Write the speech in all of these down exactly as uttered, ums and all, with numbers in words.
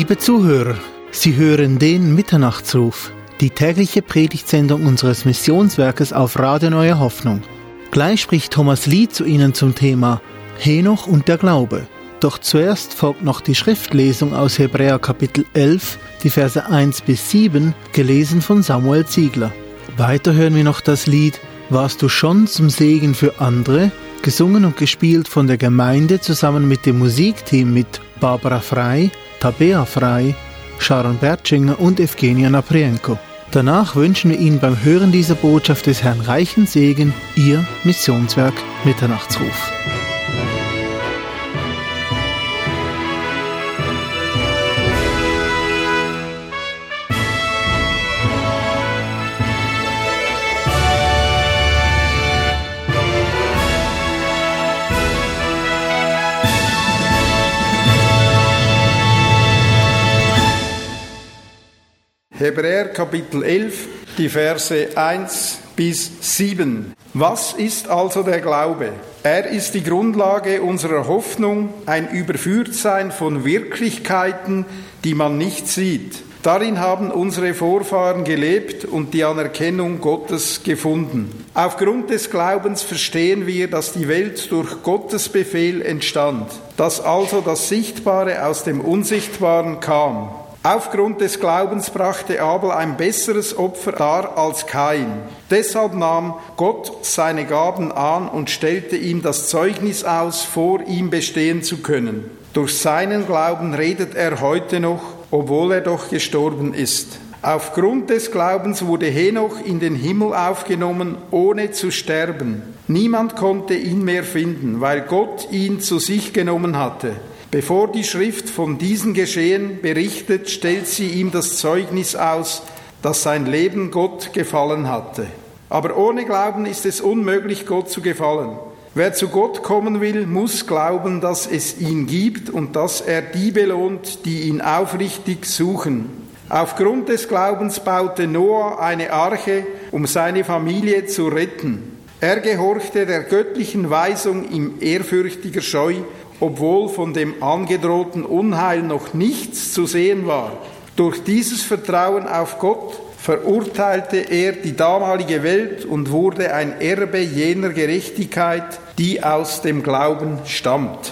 Liebe Zuhörer, Sie hören den Mitternachtsruf, die tägliche Predigtsendung unseres Missionswerkes auf Radio Neue Hoffnung. Gleich spricht Thomas Lied zu Ihnen zum Thema Henoch und der Glaube. Doch zuerst folgt noch die Schriftlesung aus Hebräer Kapitel elf, die Verse eins bis sieben, gelesen von Samuel Ziegler. Weiter hören wir noch das Lied Warst du schon zum Segen für andere? Gesungen und gespielt von der Gemeinde zusammen mit dem Musikteam mit Barbara Frei, Tabea Frei, Sharon Bertschinger und Evgenia Naprienko. Danach wünschen wir Ihnen beim Hören dieser Botschaft des Herrn reichen Segen, Ihr Missionswerk Mitternachtsruf. Hebräer Kapitel elf, die Verse eins bis sieben. Was ist also der Glaube? Er ist die Grundlage unserer Hoffnung, ein Überführtsein von Wirklichkeiten, die man nicht sieht. Darin haben unsere Vorfahren gelebt und die Anerkennung Gottes gefunden. Aufgrund des Glaubens verstehen wir, dass die Welt durch Gottes Befehl entstand, dass also das Sichtbare aus dem Unsichtbaren kam. Aufgrund des Glaubens brachte Abel ein besseres Opfer dar als Kain. Deshalb nahm Gott seine Gaben an und stellte ihm das Zeugnis aus, vor ihm bestehen zu können. Durch seinen Glauben redet er heute noch, obwohl er doch gestorben ist. Aufgrund des Glaubens wurde Henoch in den Himmel aufgenommen, ohne zu sterben. Niemand konnte ihn mehr finden, weil Gott ihn zu sich genommen hatte. Bevor die Schrift von diesen Geschehen berichtet, stellt sie ihm das Zeugnis aus, dass sein Leben Gott gefallen hatte. Aber ohne Glauben ist es unmöglich, Gott zu gefallen. Wer zu Gott kommen will, muss glauben, dass es ihn gibt und dass er die belohnt, die ihn aufrichtig suchen. Aufgrund des Glaubens baute Noah eine Arche, um seine Familie zu retten. Er gehorchte der göttlichen Weisung in ehrfürchtiger Scheu, obwohl von dem angedrohten Unheil noch nichts zu sehen war. Durch dieses Vertrauen auf Gott verurteilte er die damalige Welt und wurde ein Erbe jener Gerechtigkeit, die aus dem Glauben stammt.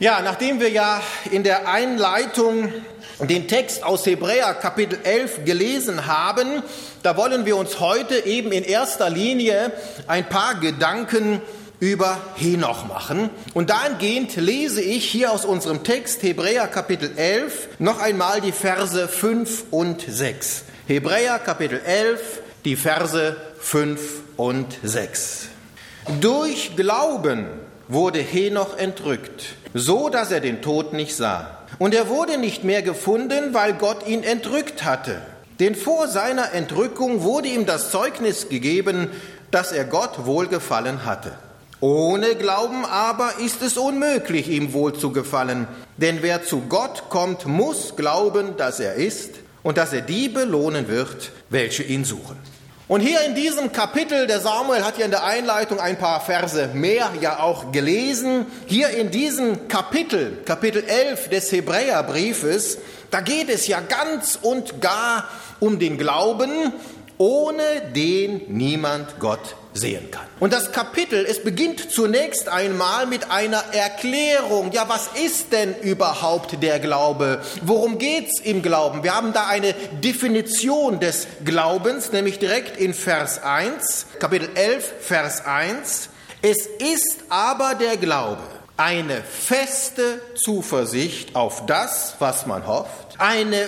Ja, nachdem wir ja in der Einleitung den Text aus Hebräer Kapitel elf gelesen haben, da wollen wir uns heute eben in erster Linie ein paar Gedanken über Henoch machen. Und dahingehend lese ich hier aus unserem Text Hebräer Kapitel elf noch einmal die Verse fünf und sechs. Hebräer Kapitel elf, die Verse fünf und sechs. Durch Glauben wurde Henoch entrückt, so dass er den Tod nicht sah. Und er wurde nicht mehr gefunden, weil Gott ihn entrückt hatte. Denn vor seiner Entrückung wurde ihm das Zeugnis gegeben, dass er Gott wohlgefallen hatte. Ohne Glauben aber ist es unmöglich, ihm wohl zu gefallen. Denn wer zu Gott kommt, muss glauben, dass er ist und dass er die belohnen wird, welche ihn suchen. Und hier in diesem Kapitel, der Samuel hat ja in der Einleitung ein paar Verse mehr ja auch gelesen, hier in diesem Kapitel, Kapitel elf des Hebräerbriefes, da geht es ja ganz und gar um den Glauben, ohne den niemand Gott sehen kann. Und das Kapitel, es beginnt zunächst einmal mit einer Erklärung. Ja, was ist denn überhaupt der Glaube? Worum geht's im Glauben? Wir haben da eine Definition des Glaubens, nämlich direkt in Vers eins, Kapitel elf, Vers eins. Es ist aber der Glaube eine feste Zuversicht auf das, was man hofft, eine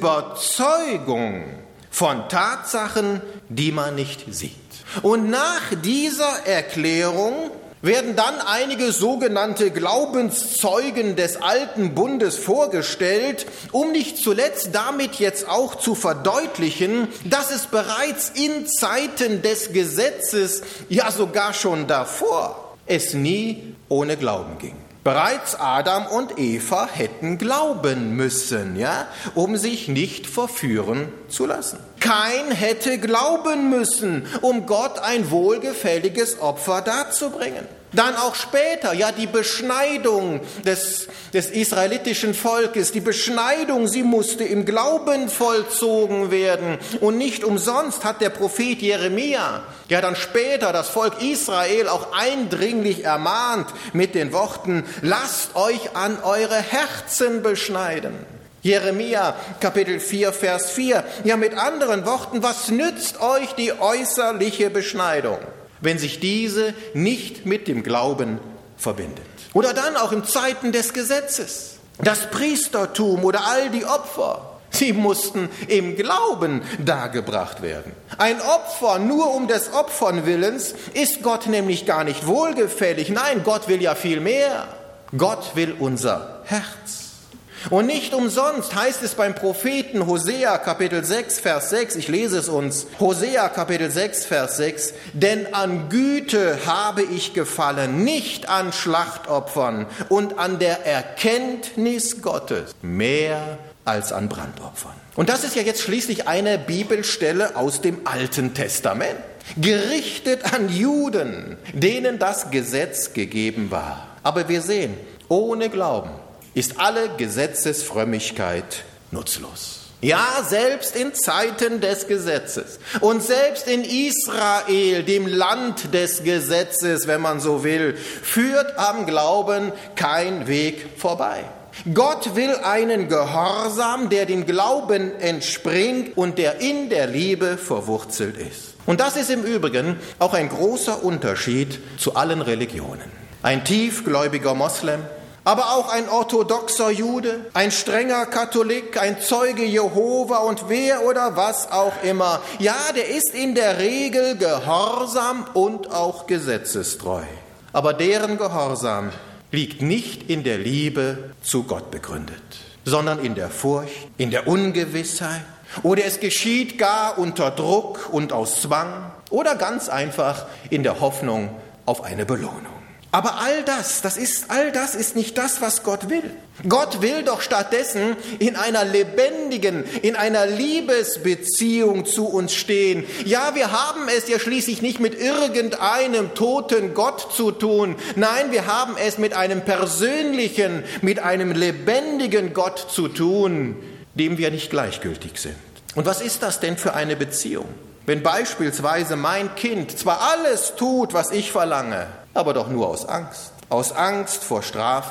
Überzeugung von Tatsachen, die man nicht sieht. Und nach dieser Erklärung werden dann einige sogenannte Glaubenszeugen des alten Bundes vorgestellt, um nicht zuletzt damit jetzt auch zu verdeutlichen, dass es bereits in Zeiten des Gesetzes, ja sogar schon davor, es nie ohne Glauben ging. Bereits Adam und Eva hätten glauben müssen, ja, um sich nicht verführen zu lassen. Kain hätte glauben müssen, um Gott ein wohlgefälliges Opfer darzubringen. Dann auch später, ja, die Beschneidung des, des israelitischen Volkes, die Beschneidung, sie musste im Glauben vollzogen werden. Und nicht umsonst hat der Prophet Jeremia, ja dann später das Volk Israel auch eindringlich ermahnt mit den Worten, lasst euch an eure Herzen beschneiden. Jeremia, Kapitel vier, Vers vier. Ja, mit anderen Worten, was nützt euch die äußerliche Beschneidung, wenn sich diese nicht mit dem Glauben verbindet? Oder dann auch in Zeiten des Gesetzes. Das Priestertum oder all die Opfer, sie mussten im Glauben dargebracht werden. Ein Opfer nur um des Opfern Willens ist Gott nämlich gar nicht wohlgefällig. Nein, Gott will ja viel mehr. Gott will unser Herz. Und nicht umsonst heißt es beim Propheten Hosea Kapitel sechs, Vers sechs, ich lese es uns, Hosea Kapitel sechs, Vers sechs, denn an Güte habe ich gefallen, nicht an Schlachtopfern und an der Erkenntnis Gottes, mehr als an Brandopfern. Und das ist ja jetzt schließlich eine Bibelstelle aus dem Alten Testament, gerichtet an Juden, denen das Gesetz gegeben war. Aber wir sehen, ohne Glauben ist alle Gesetzesfrömmigkeit nutzlos. Ja, selbst in Zeiten des Gesetzes und selbst in Israel, dem Land des Gesetzes, wenn man so will, führt am Glauben kein Weg vorbei. Gott will einen Gehorsam, der dem Glauben entspringt und der in der Liebe verwurzelt ist. Und das ist im Übrigen auch ein großer Unterschied zu allen Religionen. Ein tiefgläubiger Moslem, aber auch ein orthodoxer Jude, ein strenger Katholik, ein Zeuge Jehova und wer oder was auch immer. Ja, der ist in der Regel gehorsam und auch gesetzestreu. Aber deren Gehorsam liegt nicht in der Liebe zu Gott begründet, sondern in der Furcht, in der Ungewissheit. Oder es geschieht gar unter Druck und aus Zwang oder ganz einfach in der Hoffnung auf eine Belohnung. Aber all das, das ist, all das ist nicht das, was Gott will. Gott will doch stattdessen in einer lebendigen, in einer Liebesbeziehung zu uns stehen. Ja, wir haben es ja schließlich nicht mit irgendeinem toten Gott zu tun. Nein, wir haben es mit einem persönlichen, mit einem lebendigen Gott zu tun, dem wir nicht gleichgültig sind. Und was ist das denn für eine Beziehung? Wenn beispielsweise mein Kind zwar alles tut, was ich verlange, aber doch nur aus Angst. Aus Angst vor Strafe,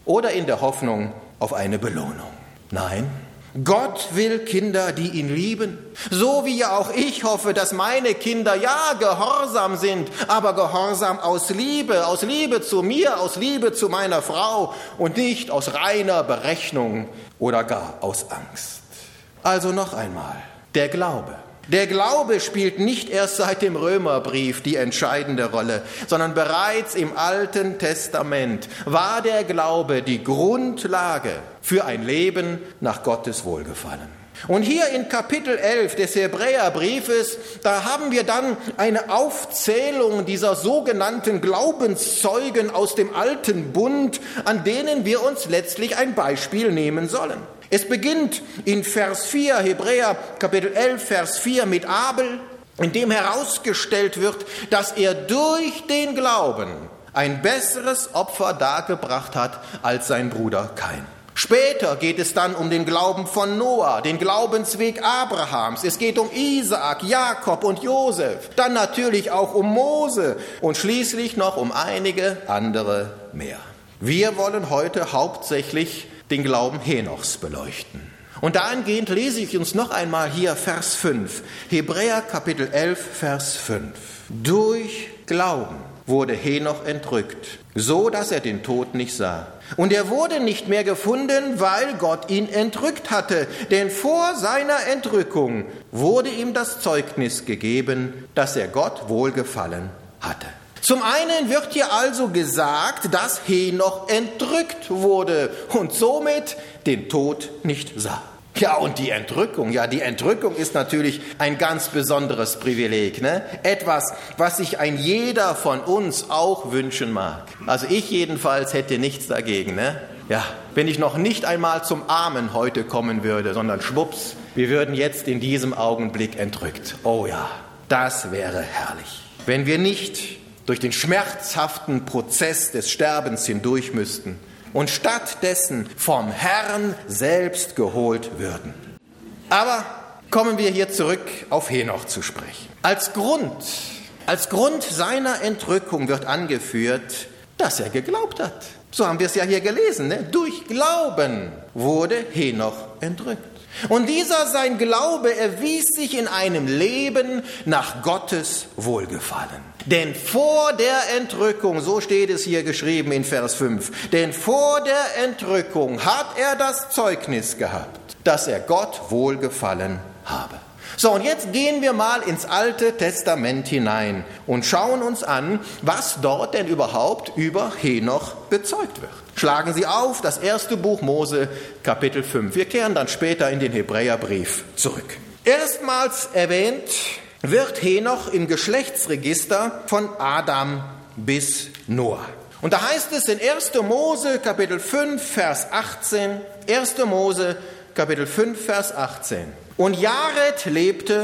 oder in der Hoffnung auf eine Belohnung. Nein, Gott will Kinder, die ihn lieben, so wie ja auch ich hoffe, dass meine Kinder ja gehorsam sind, aber gehorsam aus Liebe, aus Liebe zu mir, aus Liebe zu meiner Frau und nicht aus reiner Berechnung oder gar aus Angst. Also noch einmal, der Glaube. Der Glaube spielt nicht erst seit dem Römerbrief die entscheidende Rolle, sondern bereits im Alten Testament war der Glaube die Grundlage für ein Leben nach Gottes Wohlgefallen. Und hier in Kapitel elf des Hebräerbriefes, da haben wir dann eine Aufzählung dieser sogenannten Glaubenszeugen aus dem Alten Bund, an denen wir uns letztlich ein Beispiel nehmen sollen. Es beginnt in Vers vier, Hebräer Kapitel elf, Vers vier mit Abel, in dem herausgestellt wird, dass er durch den Glauben ein besseres Opfer dargebracht hat als sein Bruder Kain. Später geht es dann um den Glauben von Noah, den Glaubensweg Abrahams. Es geht um Isaak, Jakob und Josef. Dann natürlich auch um Mose und schließlich noch um einige andere mehr. Wir wollen heute hauptsächlich den Glauben Henochs beleuchten. Und dahingehend lese ich uns noch einmal hier Vers fünf. Hebräer Kapitel elf, Vers fünf. Durch Glauben wurde Henoch entrückt, so dass er den Tod nicht sah. Und er wurde nicht mehr gefunden, weil Gott ihn entrückt hatte. Denn vor seiner Entrückung wurde ihm das Zeugnis gegeben, dass er Gott wohlgefallen hatte. Zum einen wird hier also gesagt, dass Henoch entrückt wurde und somit den Tod nicht sah. Ja, und die Entrückung, ja, die Entrückung ist natürlich ein ganz besonderes Privileg, ne? Etwas, was sich ein jeder von uns auch wünschen mag. Also ich jedenfalls hätte nichts dagegen, ne? Ja, wenn ich noch nicht einmal zum Amen heute kommen würde, sondern schwupps, wir würden jetzt in diesem Augenblick entrückt. Oh ja, das wäre herrlich. Wenn wir nicht durch den schmerzhaften Prozess des Sterbens hindurch müssten und stattdessen vom Herrn selbst geholt würden. Aber kommen wir hier zurück auf Henoch zu sprechen. Als Grund, als Grund seiner Entrückung wird angeführt, dass er geglaubt hat. So haben wir es ja hier gelesen, ne? Durch Glauben wurde Henoch entrückt. Und dieser sein Glaube erwies sich in einem Leben nach Gottes Wohlgefallen. Denn vor der Entrückung, so steht es hier geschrieben in Vers fünf, denn vor der Entrückung hat er das Zeugnis gehabt, dass er Gott wohlgefallen habe. So, und jetzt gehen wir mal ins Alte Testament hinein und schauen uns an, was dort denn überhaupt über Henoch bezeugt wird. Schlagen Sie auf das erste Buch Mose, Kapitel fünf. Wir kehren dann später in den Hebräerbrief zurück. Erstmals erwähnt wird Henoch im Geschlechtsregister von Adam bis Noah. Und da heißt es in erster Mose, Kapitel fünf, Vers achtzehn, erster Mose, Kapitel fünf, Vers achtzehn. Und Jared lebte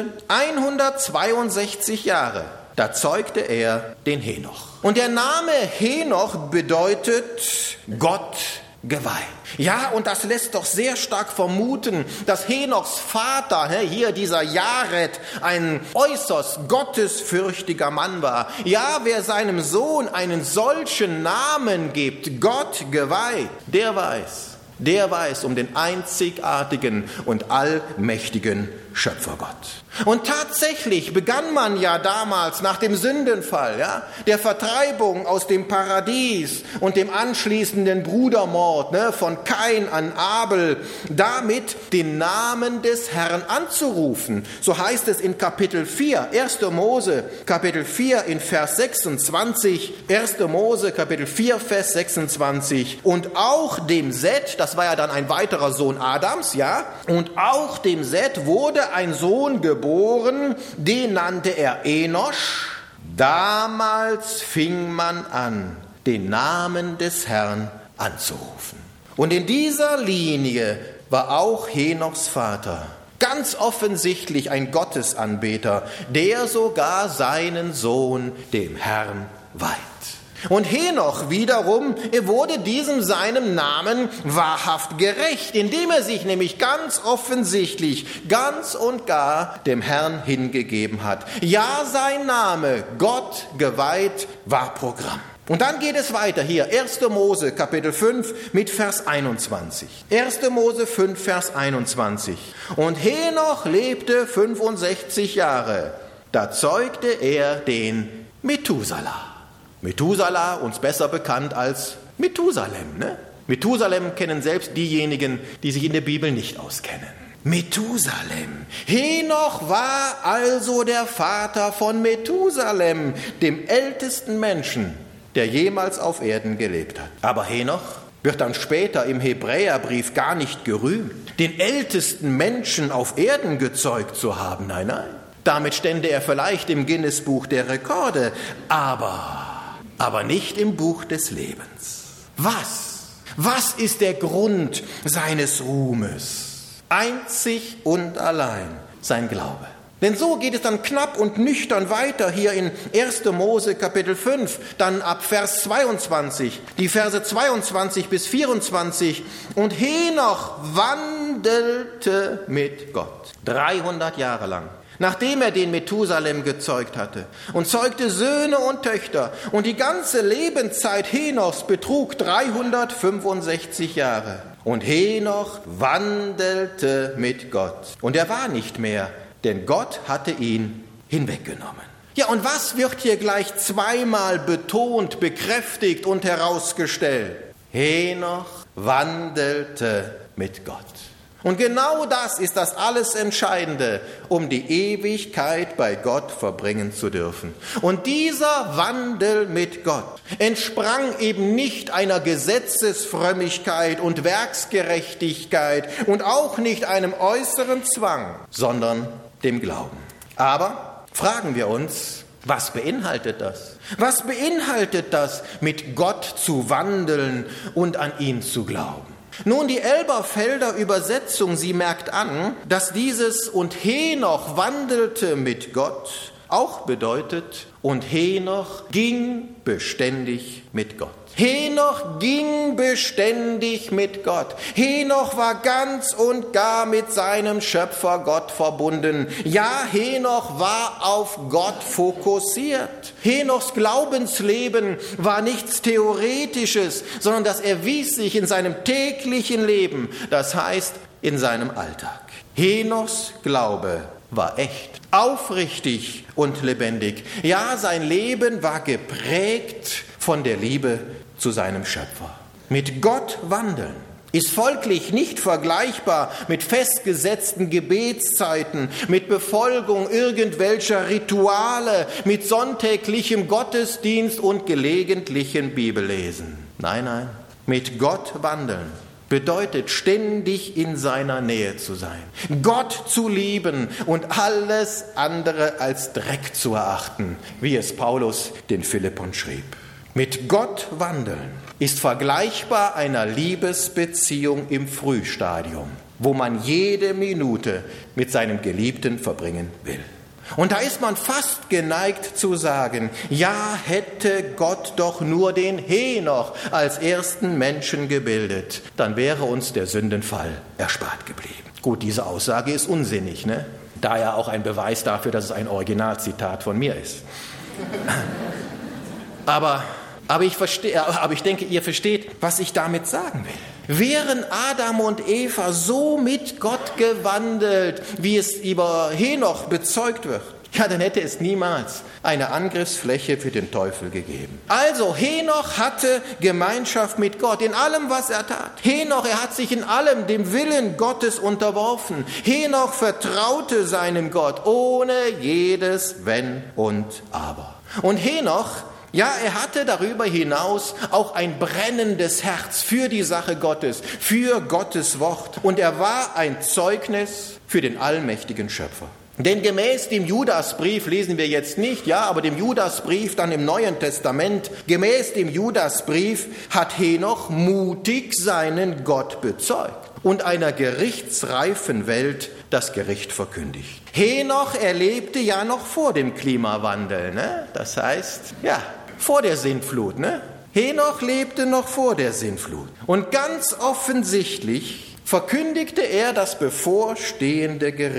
hundertzweiundsechzig Jahre, da zeugte er den Henoch. Und der Name Henoch bedeutet Gott geweiht. Ja, und das lässt doch sehr stark vermuten, dass Henochs Vater, hier dieser Jared, ein äußerst gottesfürchtiger Mann war. Ja, wer seinem Sohn einen solchen Namen gibt, Gott geweiht, der weiß, der weiß um den einzigartigen und allmächtigen Schöpfergott. Und tatsächlich begann man ja damals nach dem Sündenfall, ja, der Vertreibung aus dem Paradies und dem anschließenden Brudermord, ne, von Kain an Abel, damit den Namen des Herrn anzurufen. So heißt es in Kapitel vier, erster Mose, Kapitel vier in Vers sechsundzwanzig, erster Mose, Kapitel vier, Vers sechsundzwanzig. Und auch dem Set, das war ja dann ein weiterer Sohn Adams, ja, und auch dem Set wurde ein Sohn geboren, den nannte er Enosch. Damals fing man an, den Namen des Herrn anzurufen. Und in dieser Linie war auch Henochs Vater ganz offensichtlich ein Gottesanbeter, der sogar seinen Sohn dem Herrn weiht. Und Henoch wiederum, er wurde diesem seinem Namen wahrhaft gerecht, indem er sich nämlich ganz offensichtlich, ganz und gar dem Herrn hingegeben hat. Ja, sein Name, Gott geweiht, war Programm. Und dann geht es weiter hier, erster Mose Kapitel fünf mit Vers einundzwanzig. erster Mose fünf, Vers einundzwanzig. Und Henoch lebte fünfundsechzig Jahre, da zeugte er den Methuselah. Methuselah, uns besser bekannt als Methusalem, ne? Methusalem kennen selbst diejenigen, die sich in der Bibel nicht auskennen. Methusalem. Henoch war also der Vater von Methusalem, dem ältesten Menschen, der jemals auf Erden gelebt hat. Aber Henoch wird dann später im Hebräerbrief gar nicht gerühmt, den ältesten Menschen auf Erden gezeugt zu haben. Nein, nein. Damit stände er vielleicht im Guinness-Buch der Rekorde, aber, aber nicht im Buch des Lebens. Was? Was ist der Grund seines Ruhmes? Einzig und allein sein Glaube. Denn so geht es dann knapp und nüchtern weiter hier in erster Mose Kapitel fünf, dann ab Vers zweiundzwanzig, die Verse zweiundzwanzig bis vierundzwanzig. Und Henoch wandelte mit Gott dreihundert Jahre lang, nachdem er den Methusalem gezeugt hatte, und zeugte Söhne und Töchter. Und die ganze Lebenszeit Henochs betrug dreihundertfünfundsechzig Jahre. Und Henoch wandelte mit Gott. Und er war nicht mehr, denn Gott hatte ihn hinweggenommen. Ja, und was wird hier gleich zweimal betont, bekräftigt und herausgestellt? Henoch wandelte mit Gott. Und genau das ist das alles Entscheidende, um die Ewigkeit bei Gott verbringen zu dürfen. Und dieser Wandel mit Gott entsprang eben nicht einer Gesetzesfrömmigkeit und Werksgerechtigkeit und auch nicht einem äußeren Zwang, sondern dem Glauben. Aber fragen wir uns, was beinhaltet das? Was beinhaltet das, mit Gott zu wandeln und an ihn zu glauben? Nun, die Elberfelder Übersetzung, sie merkt an, dass dieses und Henoch wandelte mit Gott auch bedeutet, und Henoch ging beständig mit Gott. Henoch ging beständig mit Gott. Henoch war ganz und gar mit seinem Schöpfer Gott verbunden. Ja, Henoch war auf Gott fokussiert. Henochs Glaubensleben war nichts Theoretisches, sondern das erwies sich in seinem täglichen Leben, das heißt in seinem Alltag. Henochs Glaube war echt, aufrichtig und lebendig. Ja, sein Leben war geprägt von der Liebe zu seinem Schöpfer. Mit Gott wandeln ist folglich nicht vergleichbar mit festgesetzten Gebetszeiten, mit Befolgung irgendwelcher Rituale, mit sonntäglichem Gottesdienst und gelegentlichem Bibellesen. Nein, nein, mit Gott wandeln bedeutet ständig in seiner Nähe zu sein, Gott zu lieben und alles andere als Dreck zu erachten, wie es Paulus den Philippern schrieb. Mit Gott wandeln ist vergleichbar einer Liebesbeziehung im Frühstadium, wo man jede Minute mit seinem Geliebten verbringen will. Und da ist man fast geneigt zu sagen, ja, hätte Gott doch nur den Henoch als ersten Menschen gebildet, dann wäre uns der Sündenfall erspart geblieben. Gut, diese Aussage ist unsinnig, ne? Daher auch ein Beweis dafür, dass es ein Originalzitat von mir ist. Aber, aber, ich verstehe, aber ich denke, ihr versteht, was ich damit sagen will. Wären Adam und Eva so mit Gott gewandelt, wie es über Henoch bezeugt wird, ja, dann hätte es niemals eine Angriffsfläche für den Teufel gegeben. Also, Henoch hatte Gemeinschaft mit Gott in allem, was er tat. Henoch, er hat sich in allem dem Willen Gottes unterworfen. Henoch vertraute seinem Gott ohne jedes Wenn und Aber. Und Henoch, ja, er hatte darüber hinaus auch ein brennendes Herz für die Sache Gottes, für Gottes Wort. Und er war ein Zeugnis für den allmächtigen Schöpfer. Denn gemäß dem Judasbrief, lesen wir jetzt nicht, ja, aber dem Judasbrief dann im Neuen Testament, gemäß dem Judasbrief hat Henoch mutig seinen Gott bezeugt und einer gerichtsreifen Welt das Gericht verkündigt. Henoch erlebte ja noch vor dem Klimawandel, ne? Das heißt, ja, vor der Sintflut, ne? Henoch lebte noch vor der Sintflut. Und ganz offensichtlich verkündigte er das bevorstehende Gericht.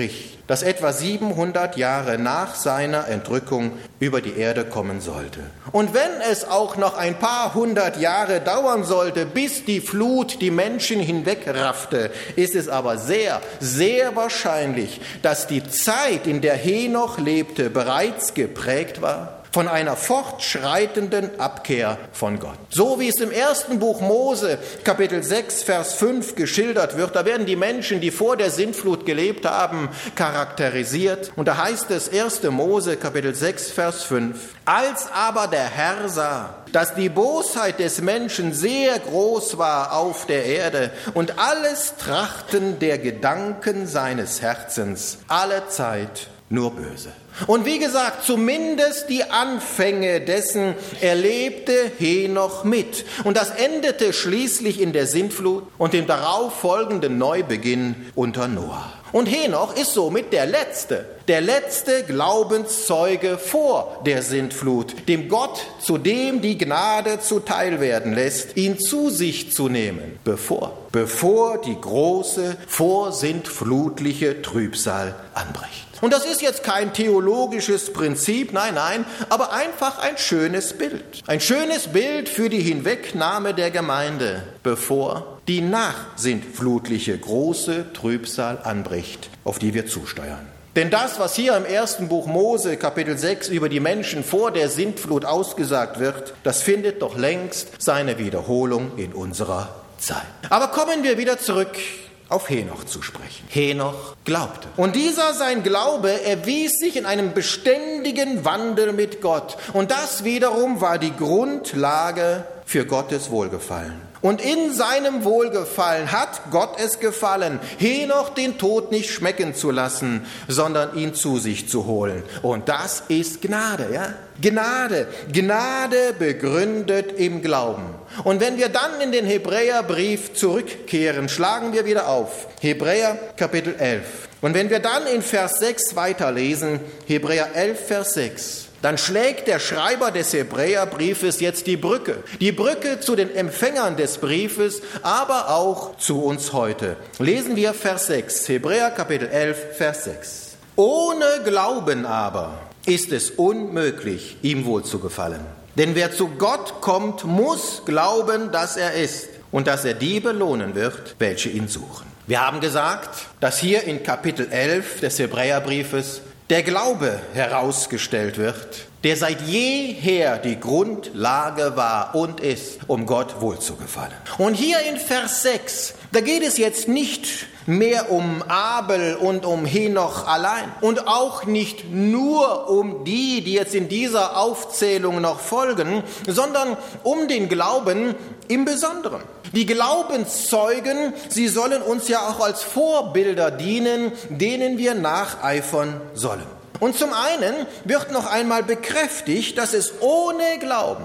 das etwa siebenhundert Jahre nach seiner Entrückung über die Erde kommen sollte. Und wenn es auch noch ein paar hundert Jahre dauern sollte, bis die Flut die Menschen hinwegraffte, ist es aber sehr, sehr wahrscheinlich, dass die Zeit, in der Henoch lebte, bereits geprägt war von einer fortschreitenden Abkehr von Gott. So wie es im ersten Buch Mose, Kapitel sechs, Vers fünf geschildert wird, da werden die Menschen, die vor der Sintflut gelebt haben, charakterisiert. Und da heißt es, erster Mose, Kapitel sechs, Vers fünf, als aber der Herr sah, dass die Bosheit des Menschen sehr groß war auf der Erde und alles Trachten der Gedanken seines Herzens alle Zeit nur böse. Und wie gesagt, zumindest die Anfänge dessen erlebte Henoch mit. Und das endete schließlich in der Sintflut und dem darauf folgenden Neubeginn unter Noah. Und Henoch ist somit der letzte, der letzte Glaubenszeuge vor der Sintflut, dem Gott zudem die Gnade zuteil werden lässt, ihn zu sich zu nehmen, bevor, bevor die große vorsintflutliche Trübsal anbricht. Und das ist jetzt kein theologisches Prinzip, nein, nein, aber einfach ein schönes Bild. Ein schönes Bild für die Hinwegnahme der Gemeinde, bevor die nachsintflutliche große Trübsal anbricht, auf die wir zusteuern. Denn das, was hier im ersten Buch Mose, Kapitel sechs, über die Menschen vor der Sintflut ausgesagt wird, das findet doch längst seine Wiederholung in unserer Zeit. Aber kommen wir wieder zurück auf Henoch zu sprechen. Henoch glaubte. Und dieser, sein Glaube, erwies sich in einem beständigen Wandel mit Gott. Und das wiederum war die Grundlage für Gottes Wohlgefallen. Und in seinem Wohlgefallen hat Gott es gefallen, Henoch den Tod nicht schmecken zu lassen, sondern ihn zu sich zu holen. Und das ist Gnade, ja? Gnade, Gnade begründet im Glauben. Und wenn wir dann in den Hebräerbrief zurückkehren, schlagen wir wieder auf. Hebräer Kapitel elf. Und wenn wir dann in Vers sechs weiterlesen, Hebräer elf, Vers sechs, dann schlägt der Schreiber des Hebräerbriefes jetzt die Brücke. Die Brücke zu den Empfängern des Briefes, aber auch zu uns heute. Lesen wir Vers sechs, Hebräer Kapitel elf, Vers sechs. Ohne Glauben aber ist es unmöglich, ihm wohlzugefallen. Denn wer zu Gott kommt, muss glauben, dass er ist und dass er die belohnen wird, welche ihn suchen. Wir haben gesagt, dass hier in Kapitel elf des Hebräerbriefes der Glaube herausgestellt wird, der seit jeher die Grundlage war und ist, um Gott wohlzugefallen. Und hier in Vers sechs, da geht es jetzt nicht mehr um Abel und um Henoch allein und auch nicht nur um die, die jetzt in dieser Aufzählung noch folgen, sondern um den Glauben im Besonderen. Die Glaubenszeugen, sie sollen uns ja auch als Vorbilder dienen, denen wir nacheifern sollen. Und zum einen wird noch einmal bekräftigt, dass es ohne Glauben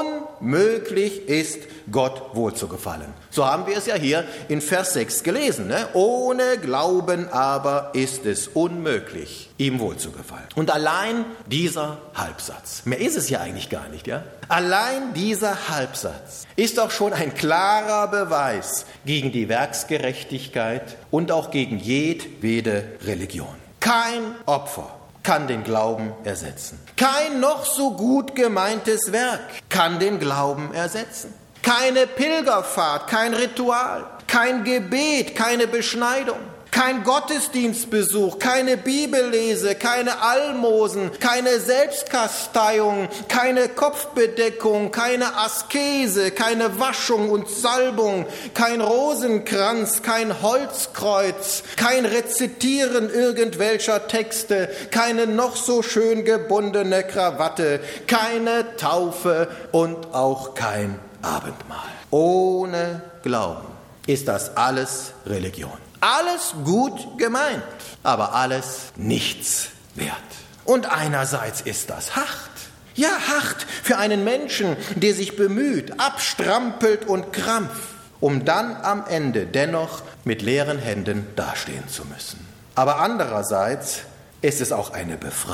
unmöglich ist, Gott wohlzugefallen. So haben wir es ja hier in Vers sechs gelesen. Ne? Ohne Glauben aber ist es unmöglich, ihm wohlzugefallen. Und allein dieser Halbsatz, mehr ist es ja eigentlich gar nicht, ja? Allein dieser Halbsatz ist doch schon ein klarer Beweis gegen die Werksgerechtigkeit und auch gegen jedwede Religion. Kein Opfer kann den Glauben ersetzen. Kein noch so gut gemeintes Werk kann den Glauben ersetzen. Keine Pilgerfahrt, kein Ritual, kein Gebet, keine Beschneidung, kein Gottesdienstbesuch, keine Bibellese, keine Almosen, keine Selbstkasteiung, keine Kopfbedeckung, keine Askese, keine Waschung und Salbung, kein Rosenkranz, kein Holzkreuz, kein Rezitieren irgendwelcher Texte, keine noch so schön gebundene Krawatte, keine Taufe und auch kein Abendmahl. Ohne Glauben ist das alles Religion. Alles gut gemeint, aber alles nichts wert. Und einerseits ist das hart. Ja, hart für einen Menschen, der sich bemüht, abstrampelt und krampft, um dann am Ende dennoch mit leeren Händen dastehen zu müssen. Aber andererseits ist es auch eine Befreiung.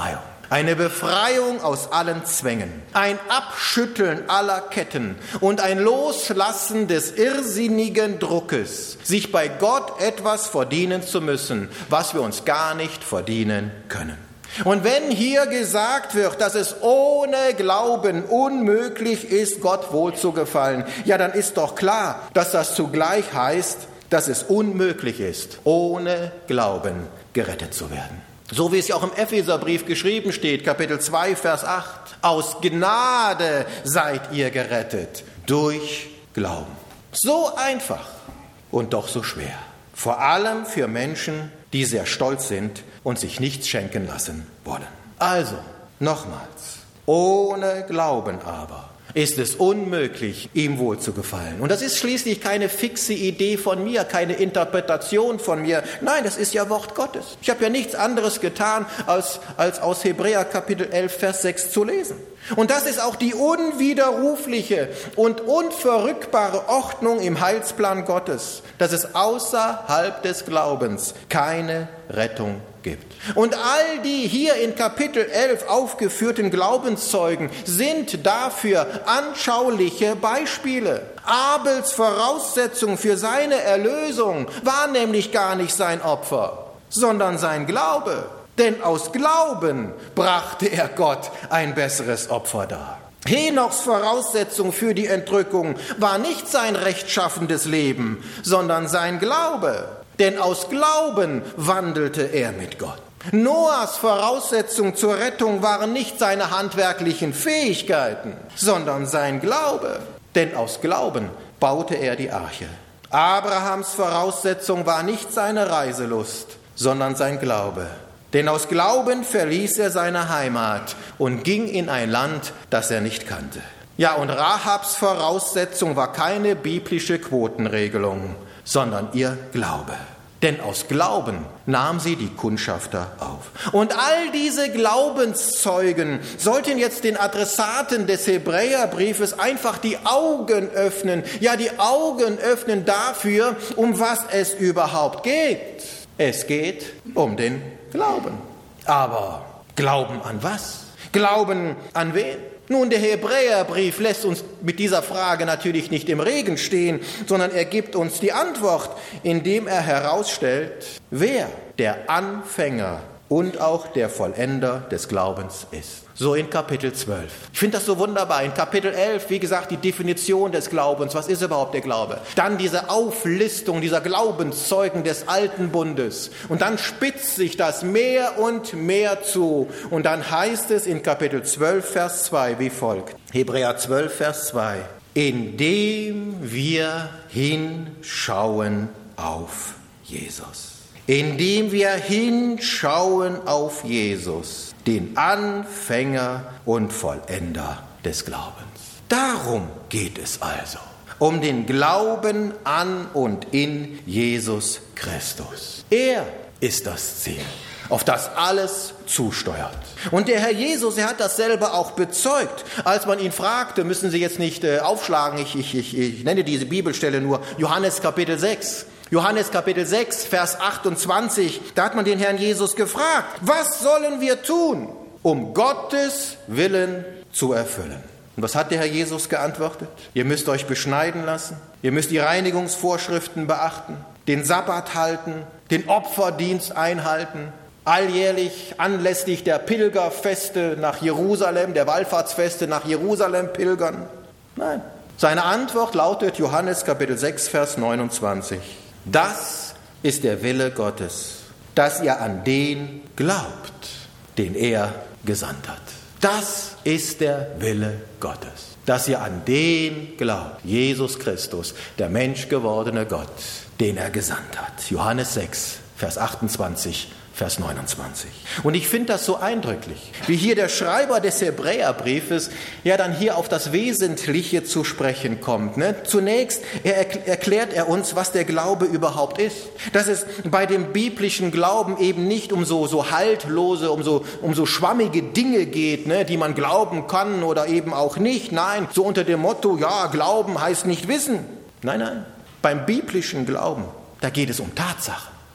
eine Befreiung aus allen Zwängen, ein Abschütteln aller Ketten und ein Loslassen des irrsinnigen Druckes, sich bei Gott etwas verdienen zu müssen, was wir uns gar nicht verdienen können. Und wenn hier gesagt wird, dass es ohne Glauben unmöglich ist, Gott wohlzugefallen, ja, dann ist doch klar, dass das zugleich heißt, dass es unmöglich ist, ohne Glauben gerettet zu werden. So wie es ja auch im Epheserbrief geschrieben steht, Kapitel zwei, Vers acht. Aus Gnade seid ihr gerettet, durch Glauben. So einfach und doch so schwer. Vor allem für Menschen, die sehr stolz sind und sich nichts schenken lassen wollen. Also, nochmals, ohne Glauben aber ist es unmöglich, ihm wohlzugefallen. Und das ist schließlich keine fixe Idee von mir, keine Interpretation von mir. Nein, das ist ja Wort Gottes. Ich habe ja nichts anderes getan, als, als aus Hebräer Kapitel elf, Vers sechs zu lesen. Und das ist auch die unwiderrufliche und unverrückbare Ordnung im Heilsplan Gottes, dass es außerhalb des Glaubens keine Rettung gibt. Und all die hier in Kapitel elf aufgeführten Glaubenszeugen sind dafür anschauliche Beispiele. Abels Voraussetzung für seine Erlösung war nämlich gar nicht sein Opfer, sondern sein Glaube. Denn aus Glauben brachte er Gott ein besseres Opfer dar. Henochs Voraussetzung für die Entrückung war nicht sein rechtschaffendes Leben, sondern sein Glaube. Denn aus Glauben wandelte er mit Gott. Noahs Voraussetzung zur Rettung waren nicht seine handwerklichen Fähigkeiten, sondern sein Glaube. Denn aus Glauben baute er die Arche. Abrahams Voraussetzung war nicht seine Reiselust, sondern sein Glaube. Denn aus Glauben verließ er seine Heimat und ging in ein Land, das er nicht kannte. Ja, und Rahabs Voraussetzung war keine biblische Quotenregelung, sondern ihr Glaube. Denn aus Glauben nahm sie die Kundschafter auf. Und all diese Glaubenszeugen sollten jetzt den Adressaten des Hebräerbriefes einfach die Augen öffnen. Ja, die Augen öffnen dafür, um was es überhaupt geht. Es geht um den Glauben. Aber Glauben an was? Glauben an wen? Nun, der Hebräerbrief lässt uns mit dieser Frage natürlich nicht im Regen stehen, sondern er gibt uns die Antwort, indem er herausstellt, wer der Anfänger und auch der Vollender des Glaubens ist. So in Kapitel zwölf. Ich finde das so wunderbar. In Kapitel elf, wie gesagt, die Definition des Glaubens. Was ist überhaupt der Glaube? Dann diese Auflistung dieser Glaubenszeugen des alten Bundes. Und dann spitzt sich das mehr und mehr zu. Und dann heißt es in Kapitel zwölf, Vers zwei wie folgt. Hebräer zwölf, Vers zwei. Indem wir hinschauen auf Jesus. Indem wir hinschauen auf Jesus, den Anfänger und Vollender des Glaubens. Darum geht es also, um den Glauben an und in Jesus Christus. Er ist das Ziel, auf das alles zusteuert. Und der Herr Jesus, er hat das selber auch bezeugt, als man ihn fragte, müssen Sie jetzt nicht äh, aufschlagen, ich, ich, ich, ich nenne diese Bibelstelle nur, Johannes Kapitel sechs. Johannes Kapitel sechs, Vers achtundzwanzig, da hat man den Herrn Jesus gefragt, was sollen wir tun, um Gottes Willen zu erfüllen? Und was hat der Herr Jesus geantwortet? Ihr müsst euch beschneiden lassen, ihr müsst die Reinigungsvorschriften beachten, den Sabbat halten, den Opferdienst einhalten, alljährlich anlässlich der Pilgerfeste nach Jerusalem, der Wallfahrtsfeste nach Jerusalem pilgern. Nein, seine Antwort lautet Johannes Kapitel sechs, Vers neunundzwanzig. Das ist der Wille Gottes, dass ihr an den glaubt, den er gesandt hat. Das ist der Wille Gottes, dass ihr an den glaubt, Jesus Christus, der menschgewordene Gott, den er gesandt hat. Johannes sechs, Vers achtundzwanzig, Vers neunundzwanzig. Und ich finde das so eindrücklich, wie hier der Schreiber des Hebräerbriefes ja dann hier auf das Wesentliche zu sprechen kommt. Ne? Zunächst er erklärt er uns, was der Glaube überhaupt ist. Dass es bei dem biblischen Glauben eben nicht um so, so haltlose, um so, um so schwammige Dinge geht, ne? die man glauben kann oder eben auch nicht. Nein, so unter dem Motto, ja, Glauben heißt nicht wissen. Nein, nein, beim biblischen Glauben, da geht es um Tatsachen.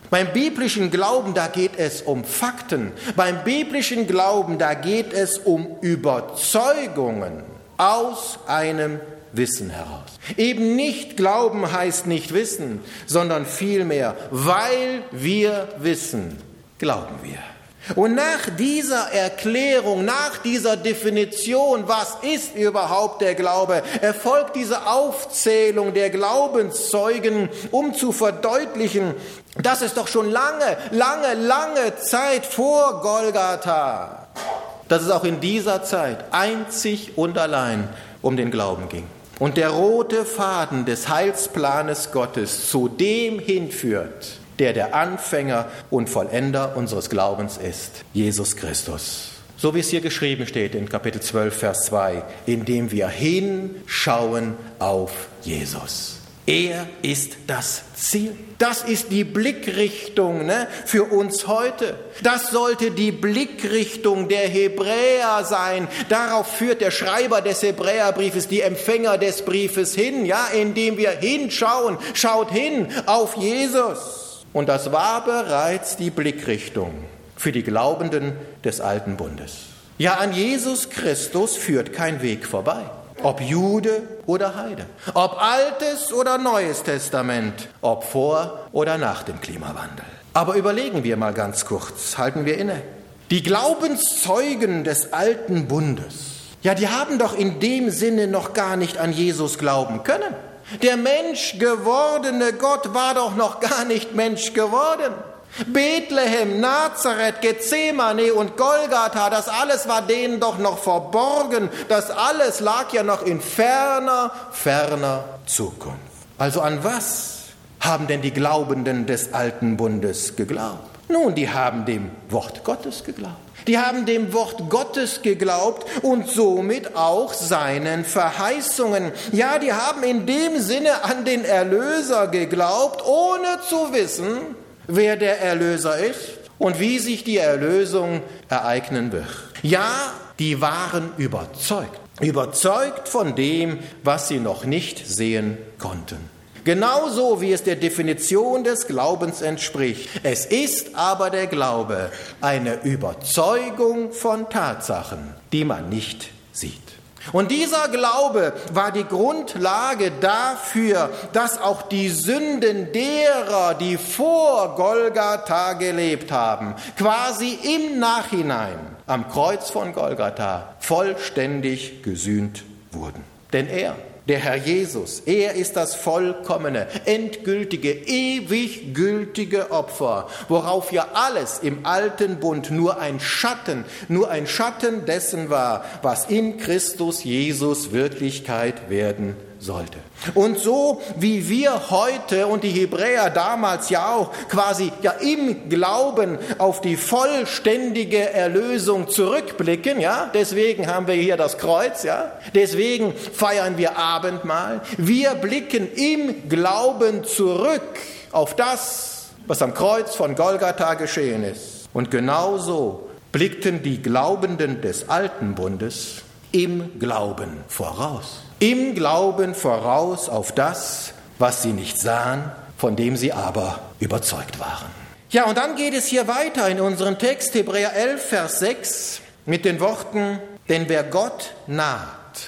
Beim biblischen Glauben, da geht es um Fakten. Beim biblischen Glauben, da geht es um Überzeugungen aus einem Wissen heraus. Eben nicht Glauben heißt nicht wissen, sondern vielmehr, weil wir wissen, glauben wir. Und nach dieser Erklärung, nach dieser Definition, was ist überhaupt der Glaube, erfolgt diese Aufzählung der Glaubenszeugen, um zu verdeutlichen, dass es doch schon lange, lange, lange Zeit vor Golgatha, dass es auch in dieser Zeit einzig und allein um den Glauben ging. Und der rote Faden des Heilsplanes Gottes zu dem hinführt, der der Anfänger und Vollender unseres Glaubens ist, Jesus Christus. So wie es hier geschrieben steht in Kapitel zwölf, Vers zwei, indem wir hinschauen auf Jesus. Er ist das Ziel. Das ist die Blickrichtung, ne, für uns heute. Das sollte die Blickrichtung der Hebräer sein. Darauf führt der Schreiber des Hebräerbriefes, die Empfänger des Briefes hin, ja, indem wir hinschauen. Schaut hin auf Jesus. Und das war bereits die Blickrichtung für die Glaubenden des alten Bundes. Ja, an Jesus Christus führt kein Weg vorbei. Ob Jude oder Heide, ob Altes oder Neues Testament, ob vor oder nach dem Klimawandel. Aber überlegen wir mal ganz kurz, halten wir inne. Die Glaubenszeugen des alten Bundes, ja, die haben doch in dem Sinne noch gar nicht an Jesus glauben können. Der menschgewordene Gott war doch noch gar nicht Mensch geworden. Bethlehem, Nazareth, Gethsemane und Golgatha, das alles war denen doch noch verborgen. Das alles lag ja noch in ferner, ferner Zukunft. Also an was haben denn die Glaubenden des alten Bundes geglaubt? Nun, die haben dem Wort Gottes geglaubt. Die haben dem Wort Gottes geglaubt und somit auch seinen Verheißungen. Ja, die haben in dem Sinne an den Erlöser geglaubt, ohne zu wissen, wer der Erlöser ist und wie sich die Erlösung ereignen wird. Ja, die waren überzeugt. Überzeugt von dem, was sie noch nicht sehen konnten. Genauso wie es der Definition des Glaubens entspricht. Es ist aber der Glaube eine Überzeugung von Tatsachen, die man nicht sieht. Und dieser Glaube war die Grundlage dafür, dass auch die Sünden derer, die vor Golgatha gelebt haben, quasi im Nachhinein am Kreuz von Golgatha vollständig gesühnt wurden. Denn er, der Herr Jesus, er ist das vollkommene, endgültige, ewig gültige Opfer, worauf ja alles im alten Bund nur ein Schatten, nur ein Schatten dessen war, was in Christus Jesus Wirklichkeit werden sollte. Und so wie wir heute und die Hebräer damals ja auch quasi ja im Glauben auf die vollständige Erlösung zurückblicken, ja, deswegen haben wir hier das Kreuz, ja, deswegen feiern wir Abendmahl. Wir blicken im Glauben zurück auf das, was am Kreuz von Golgatha geschehen ist. Und genauso blickten die Glaubenden des alten Bundes im Glauben voraus. Im Glauben voraus auf das, was sie nicht sahen, von dem sie aber überzeugt waren. Ja, und dann geht es hier weiter in unserem Text, Hebräer elf, Vers sechs, mit den Worten, denn wer Gott naht,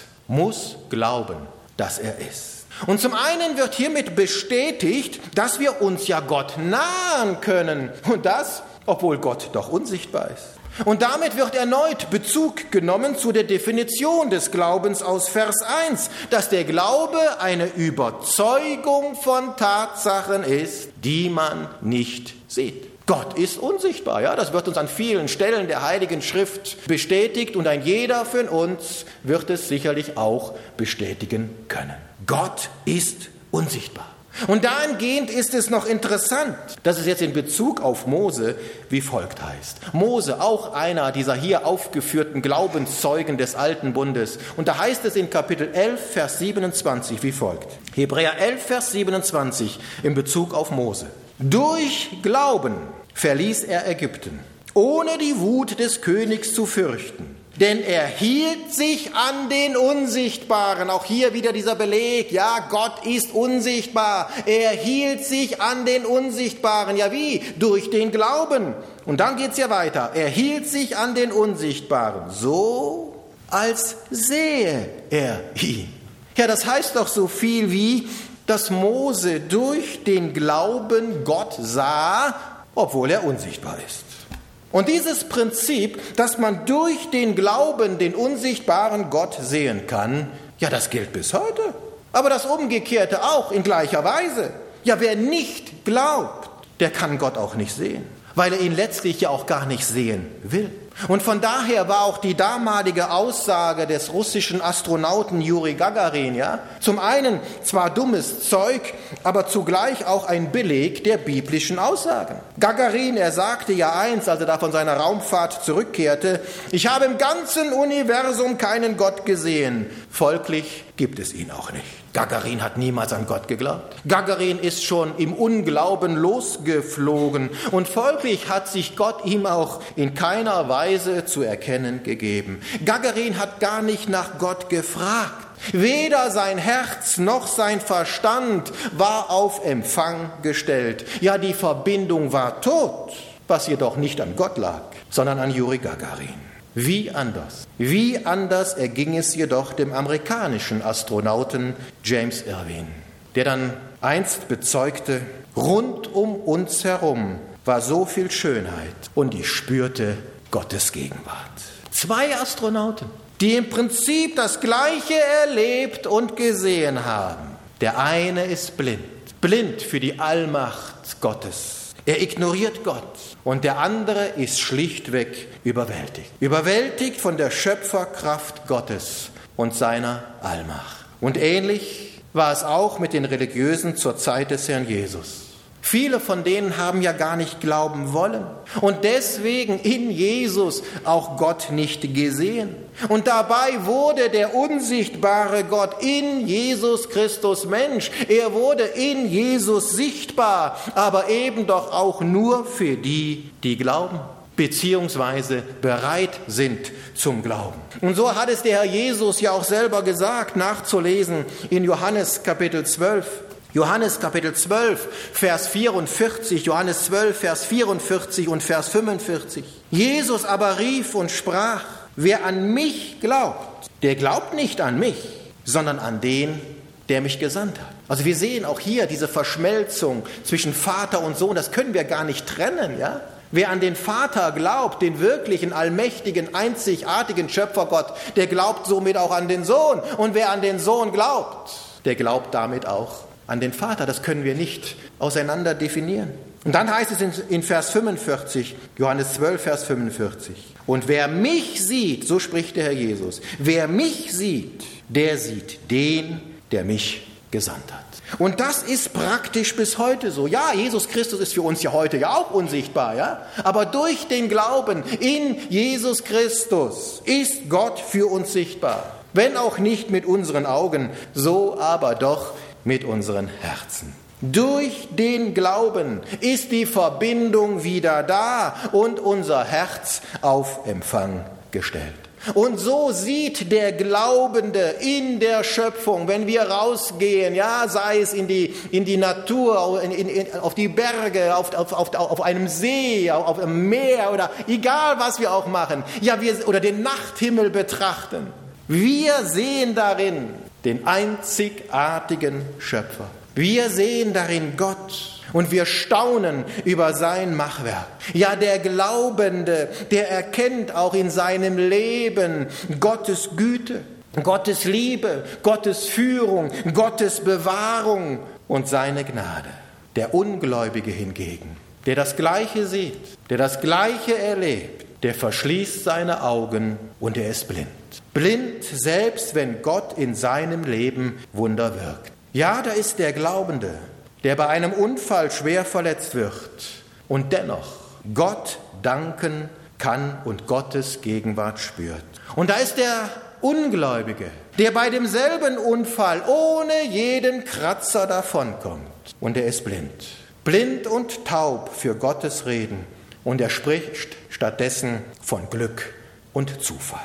muss glauben, dass er ist. Und zum einen wird hiermit bestätigt, dass wir uns ja Gott nahen können. Und das, obwohl Gott doch unsichtbar ist. Und damit wird erneut Bezug genommen zu der Definition des Glaubens aus Vers eins, dass der Glaube eine Überzeugung von Tatsachen ist, die man nicht sieht. Gott ist unsichtbar, ja, das wird uns an vielen Stellen der Heiligen Schrift bestätigt und ein jeder von uns wird es sicherlich auch bestätigen können. Gott ist unsichtbar. Und dahingehend ist es noch interessant, dass es jetzt in Bezug auf Mose wie folgt heißt. Mose, auch einer dieser hier aufgeführten Glaubenszeugen des alten Bundes. Und da heißt es in Kapitel elf, Vers siebenundzwanzig wie folgt. Hebräer elf, Vers siebenundzwanzig in Bezug auf Mose. Durch Glauben verließ er Ägypten, ohne die Wut des Königs zu fürchten. denn er hielt sich an den Unsichtbaren. Auch hier wieder dieser Beleg, ja, Gott ist unsichtbar. Er hielt sich an den Unsichtbaren. Ja, wie? Durch den Glauben. Und dann geht's ja weiter. Er hielt sich an den Unsichtbaren, so als sehe er ihn. Ja, das heißt doch so viel wie, dass Mose durch den Glauben Gott sah, obwohl er unsichtbar ist. Und dieses Prinzip, dass man durch den Glauben den unsichtbaren Gott sehen kann, ja, das gilt bis heute. Aber das Umgekehrte auch in gleicher Weise. Ja, wer nicht glaubt, der kann Gott auch nicht sehen, weil er ihn letztlich ja auch gar nicht sehen will. Und von daher war auch die damalige Aussage des russischen Astronauten Juri Gagarin, ja, zum einen zwar dummes Zeug, aber zugleich auch ein Beleg der biblischen Aussagen. Gagarin, er sagte ja einst, als er da von seiner Raumfahrt zurückkehrte, ich habe im ganzen Universum keinen Gott gesehen, folglich gibt es ihn auch nicht. Gagarin hat niemals an Gott geglaubt. Gagarin ist schon im Unglauben losgeflogen und folglich hat sich Gott ihm auch in keiner Weise zu erkennen gegeben. Gagarin hat gar nicht nach Gott gefragt. Weder sein Herz noch sein Verstand war auf Empfang gestellt. Ja, die Verbindung war tot, was jedoch nicht an Gott lag, sondern an Juri Gagarin. Wie anders? Wie anders erging es jedoch dem amerikanischen Astronauten James Irwin, der dann einst bezeugte, rund um uns herum war so viel Schönheit und ich spürte Gottes Gegenwart. Zwei Astronauten, die im Prinzip das Gleiche erlebt und gesehen haben. Der eine ist blind, blind für die Allmacht Gottes. Er ignoriert Gott. Und der andere ist schlichtweg überwältigt. Überwältigt von der Schöpferkraft Gottes und seiner Allmacht. Und ähnlich war es auch mit den Religiösen zur Zeit des Herrn Jesus. Viele von denen haben ja gar nicht glauben wollen und deswegen in Jesus auch Gott nicht gesehen. Und dabei wurde der unsichtbare Gott in Jesus Christus Mensch. Er wurde in Jesus sichtbar, aber eben doch auch nur für die, die glauben, beziehungsweise bereit sind zum Glauben. Und so hat es der Herr Jesus ja auch selber gesagt, nachzulesen in Johannes Kapitel zwölf. Johannes Kapitel zwölf, Vers vierundvierzig, Johannes zwölf, Vers vierundvierzig und Vers fünfundvierzig. Jesus aber rief und sprach, wer an mich glaubt, der glaubt nicht an mich, sondern an den, der mich gesandt hat. Also wir sehen auch hier diese Verschmelzung zwischen Vater und Sohn, das können wir gar nicht trennen, ja? Wer an den Vater glaubt, den wirklichen, allmächtigen, einzigartigen Schöpfergott, der glaubt somit auch an den Sohn. Und wer an den Sohn glaubt, der glaubt damit auch an den Vater. Das können wir nicht auseinander definieren. Und dann heißt es in, in Vers fünfundvierzig, Johannes zwölf, Vers fünfundvierzig. Und wer mich sieht, so spricht der Herr Jesus, wer mich sieht, der sieht den, der mich gesandt hat. Und das ist praktisch bis heute so. Ja, Jesus Christus ist für uns ja heute ja auch unsichtbar, ja? Aber durch den Glauben in Jesus Christus ist Gott für uns sichtbar. Wenn auch nicht mit unseren Augen, so aber doch mit unseren Herzen. Durch den Glauben ist die Verbindung wieder da und unser Herz auf Empfang gestellt. Und so sieht der Glaubende in der Schöpfung, wenn wir rausgehen, ja, sei es in die, in die Natur, in, in, auf die Berge, auf, auf, auf, auf einem See, auf einem Meer oder egal, was wir auch machen, ja, wir, oder den Nachthimmel betrachten. Wir sehen darin den einzigartigen Schöpfer. Wir sehen darin Gott und wir staunen über sein Machwerk. Ja, der Glaubende, der erkennt auch in seinem Leben Gottes Güte, Gottes Liebe, Gottes Führung, Gottes Bewahrung und seine Gnade. Der Ungläubige hingegen, der das Gleiche sieht, der das Gleiche erlebt, der verschließt seine Augen und er ist blind. Blind, selbst wenn Gott in seinem Leben Wunder wirkt. Ja, da ist der Glaubende, der bei einem Unfall schwer verletzt wird und dennoch Gott danken kann und Gottes Gegenwart spürt. Und da ist der Ungläubige, der bei demselben Unfall ohne jeden Kratzer davonkommt und er ist blind. Blind und taub für Gottes Reden und er spricht stattdessen von Glück und Zufall.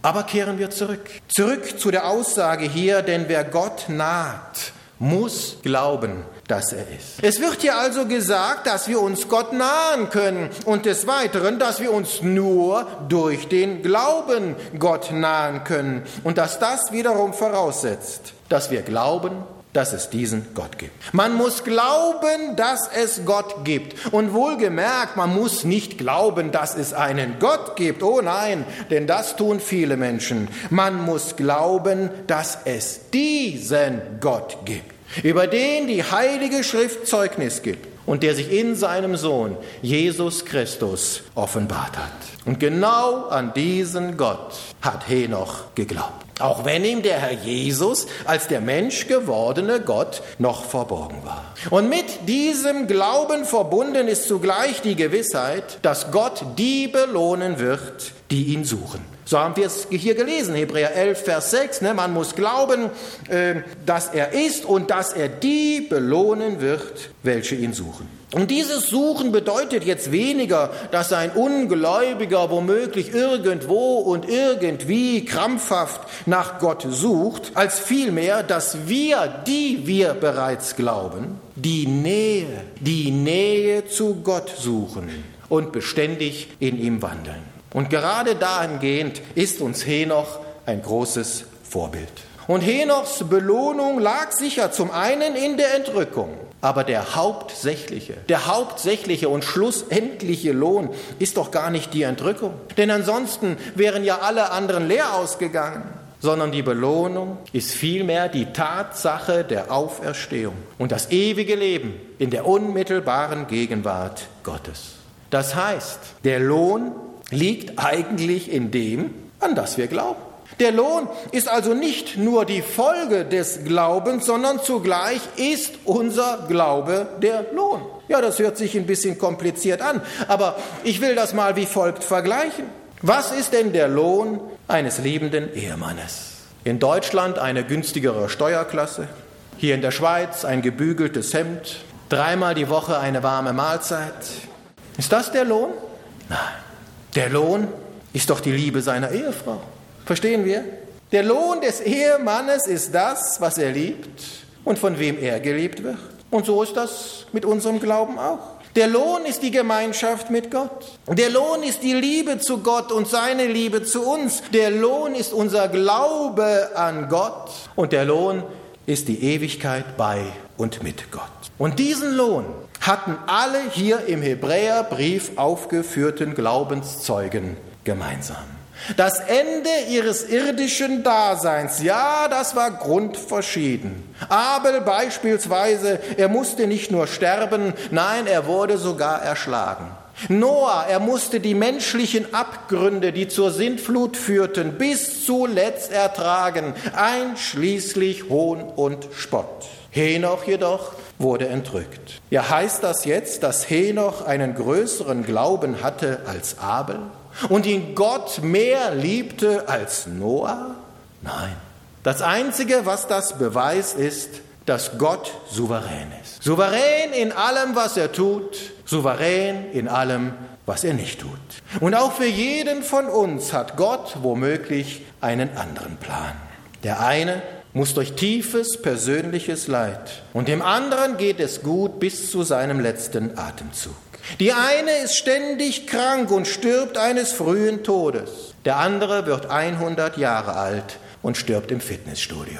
Aber kehren wir zurück. Zurück zu der Aussage hier, denn wer Gott naht, muss glauben, dass er ist. Es wird hier also gesagt, dass wir uns Gott nahen können und des Weiteren, dass wir uns nur durch den Glauben Gott nahen können und dass das wiederum voraussetzt, dass wir glauben, dass es diesen Gott gibt. Man muss glauben, dass es Gott gibt. Und wohlgemerkt, man muss nicht glauben, dass es einen Gott gibt. Oh nein, denn das tun viele Menschen. Man muss glauben, dass es diesen Gott gibt, über den die Heilige Schrift Zeugnis gibt und der sich in seinem Sohn Jesus Christus offenbart hat. Und genau an diesen Gott hat Henoch geglaubt. Auch wenn ihm der Herr Jesus als der Mensch gewordene Gott noch verborgen war. Und mit diesem Glauben verbunden ist zugleich die Gewissheit, dass Gott die belohnen wird, die ihn suchen. So haben wir es hier gelesen, Hebräer elf, Vers sechs. Ne? Man muss glauben, äh, dass er ist und dass er die belohnen wird, welche ihn suchen. Und dieses Suchen bedeutet jetzt weniger, dass ein Ungläubiger womöglich irgendwo und irgendwie krampfhaft nach Gott sucht, als vielmehr, dass wir, die wir bereits glauben, die Nähe, die Nähe zu Gott suchen und beständig in ihm wandeln. Und gerade dahingehend ist uns Henoch ein großes Vorbild. Und Henochs Belohnung lag sicher zum einen in der Entrückung, aber der hauptsächliche, der hauptsächliche und schlussendliche Lohn ist doch gar nicht die Entrückung. Denn ansonsten wären ja alle anderen leer ausgegangen, sondern die Belohnung ist vielmehr die Tatsache der Auferstehung und das ewige Leben in der unmittelbaren Gegenwart Gottes. Das heißt, der Lohn liegt eigentlich in dem, an das wir glauben. Der Lohn ist also nicht nur die Folge des Glaubens, sondern zugleich ist unser Glaube der Lohn. Ja, das hört sich ein bisschen kompliziert an, aber ich will das mal wie folgt vergleichen. Was ist denn der Lohn eines liebenden Ehemannes? In Deutschland eine günstigere Steuerklasse, hier in der Schweiz ein gebügeltes Hemd, dreimal die Woche eine warme Mahlzeit. Ist das der Lohn? Nein. Der Lohn ist doch die Liebe seiner Ehefrau. Verstehen wir? Der Lohn des Ehemannes ist das, was er liebt und von wem er geliebt wird. Und so ist das mit unserem Glauben auch. Der Lohn ist die Gemeinschaft mit Gott. Der Lohn ist die Liebe zu Gott und seine Liebe zu uns. Der Lohn ist unser Glaube an Gott. Und der Lohn ist die Ewigkeit bei und mit Gott. Und diesen Lohn hatten alle hier im Hebräerbrief aufgeführten Glaubenszeugen gemeinsam. Das Ende ihres irdischen Daseins, ja, das war grundverschieden. Abel beispielsweise, er musste nicht nur sterben, nein, er wurde sogar erschlagen. Noah, er musste die menschlichen Abgründe, die zur Sintflut führten, bis zuletzt ertragen, einschließlich Hohn und Spott. Henoch jedoch wurde entrückt. Ja, heißt das jetzt, dass Henoch einen größeren Glauben hatte als Abel und ihn Gott mehr liebte als Noah? Nein. Das Einzige, was das beweist, ist, dass Gott souverän ist. Souverän in allem, was er tut, souverän in allem, was er nicht tut. Und auch für jeden von uns hat Gott womöglich einen anderen Plan. Der eine muss durch tiefes persönliches Leid und dem anderen geht es gut bis zu seinem letzten Atemzug. Die eine ist ständig krank und stirbt eines frühen Todes. Der andere wird hundert Jahre alt und stirbt im Fitnessstudio.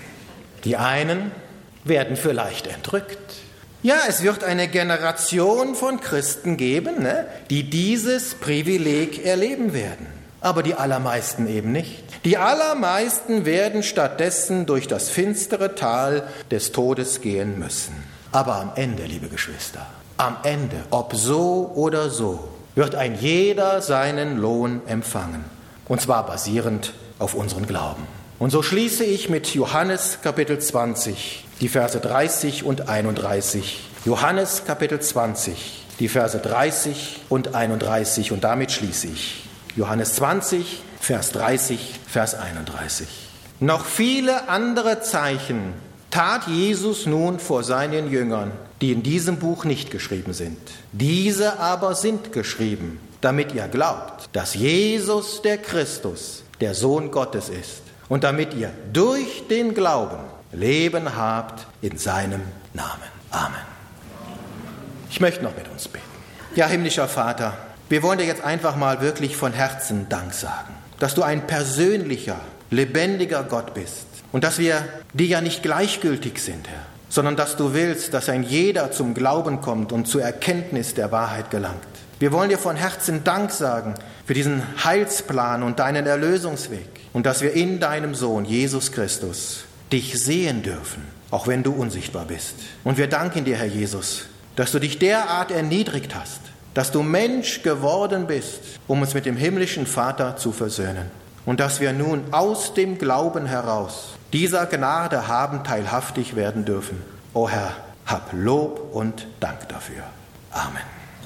Die einen werden vielleicht entrückt. Ja, es wird eine Generation von Christen geben, ne, die dieses Privileg erleben werden. Aber die allermeisten eben nicht. Die allermeisten werden stattdessen durch das finstere Tal des Todes gehen müssen. Aber am Ende, liebe Geschwister, am Ende, ob so oder so, wird ein jeder seinen Lohn empfangen. Und zwar basierend auf unseren Glauben. Und so schließe ich mit Johannes Kapitel zwanzig, die Verse dreißig und einunddreißig. Johannes Kapitel zwanzig, die Verse dreißig und einunddreißig. Und damit schließe ich. Johannes zwanzig, Vers dreißig, Vers einunddreißig. Noch viele andere Zeichen tat Jesus nun vor seinen Jüngern, die in diesem Buch nicht geschrieben sind. Diese aber sind geschrieben, damit ihr glaubt, dass Jesus der Christus der Sohn Gottes ist und damit ihr durch den Glauben Leben habt in seinem Namen. Amen. Ich möchte noch mit uns beten. Ja, himmlischer Vater, wir wollen dir jetzt einfach mal wirklich von Herzen Dank sagen, dass du ein persönlicher, lebendiger Gott bist und dass wir dir ja nicht gleichgültig sind, Herr, sondern dass du willst, dass ein jeder zum Glauben kommt und zur Erkenntnis der Wahrheit gelangt. Wir wollen dir von Herzen Dank sagen für diesen Heilsplan und deinen Erlösungsweg und dass wir in deinem Sohn Jesus Christus dich sehen dürfen, auch wenn du unsichtbar bist. Und wir danken dir, Herr Jesus, dass du dich derart erniedrigt hast, dass du Mensch geworden bist, um uns mit dem himmlischen Vater zu versöhnen. Und dass wir nun aus dem Glauben heraus dieser Gnade haben teilhaftig werden dürfen. O Herr, hab Lob und Dank dafür. Amen.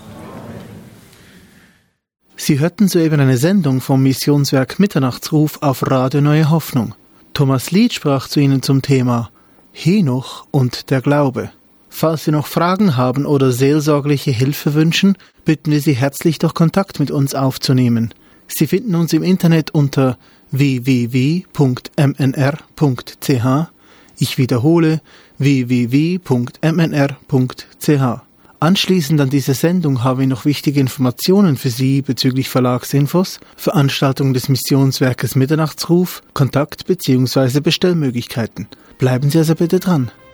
Sie hörten soeben eine Sendung vom Missionswerk Mitternachtsruf auf Radio Neue Hoffnung. Thomas Lied sprach zu Ihnen zum Thema Henoch und der Glaube. Falls Sie noch Fragen haben oder seelsorgliche Hilfe wünschen, bitten wir Sie herzlich, doch Kontakt mit uns aufzunehmen. Sie finden uns im Internet unter w w w punkt m n r punkt c h. Ich wiederhole w w w punkt m n r punkt c h. Anschließend an diese Sendung haben wir noch wichtige Informationen für Sie bezüglich Verlagsinfos, Veranstaltungen des Missionswerkes Mitternachtsruf, Kontakt- bzw. Bestellmöglichkeiten. Bleiben Sie also bitte dran.